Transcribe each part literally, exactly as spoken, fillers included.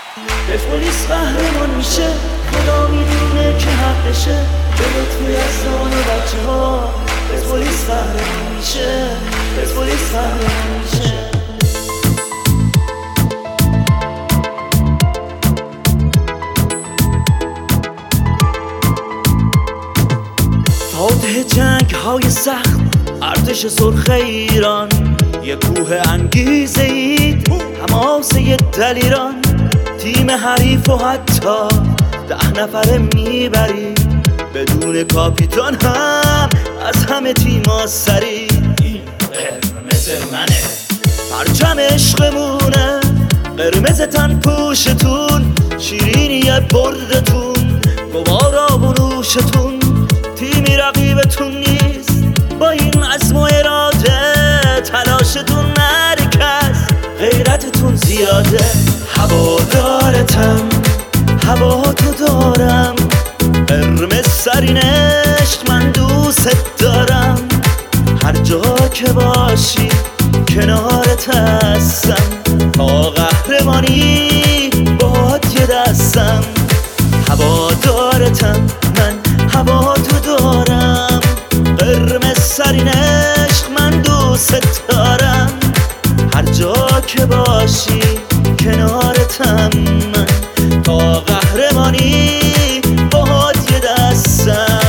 پرسپولیس قهرمان میشه، خدا میدونه که حقشه. به لطف یزدان و بچه ها پرسپولیس قهرمان میشه، پرسپولیس قهرمان میشه. فاتح جنگ های سخت، ارتش سرخ ایران، یه کوه انگیزه اید، حماسه دلیران. تیم حریف و حتی ده نفره میبری، بدون کاپیتان هم از همه تیما سری. این قرمز منه، پرچم عشقمونه، قرمز تن پوشتون، شیرینی بردتون، گوارا و نوشتون. تیمی رقیبتون نیست، با این عزم و اراده، تلاشتون مرکز، غیرتتون زیاده. هوادارتم، هوا تو دارم، قرمز سرین عشق من دوست دارم. هر جا که باشی کنارت هستم، تا قهرمانی باهات یه دستم. هوادارتم من، هوا تو دارم، قرمز سرین عشق من دوست دارم. هر جا که باشی کنارتم من، تا قهرمانی باهات یه دستم.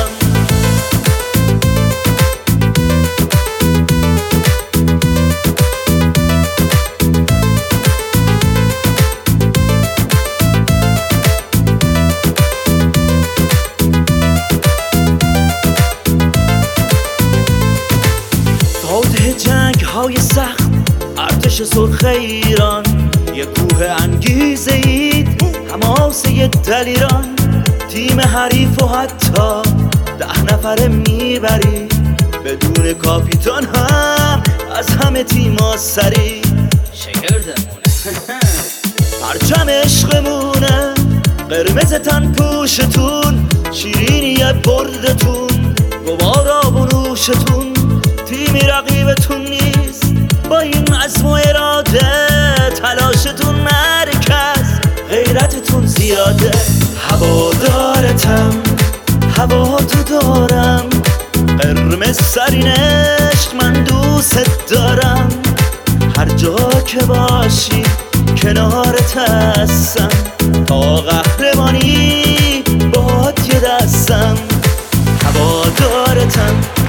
فاتح جنگ های سخت، ارتش سرخ ایران، یه کوه انگیزه اید، حماسه دلیران. تیم حریف و حتی ده نفره میبری، بدون کاپیتان هم از همه تیما سری. شگردمونه پرچم عشقمونه، قرمز تن پوشتون، شیرینی بردتون، گوارا و نوشتون. تیمی رقیبتون نیست، با این عزم و اراده، تلاشتون مرکز، غیرتتون زیاده. هوادارتم، هوا تو دارم، قرمز سرین عشق من دوست دارم. هر جا که باشی کنارت هستم، تا قهرمانی باهات یه دستم. هوادارتم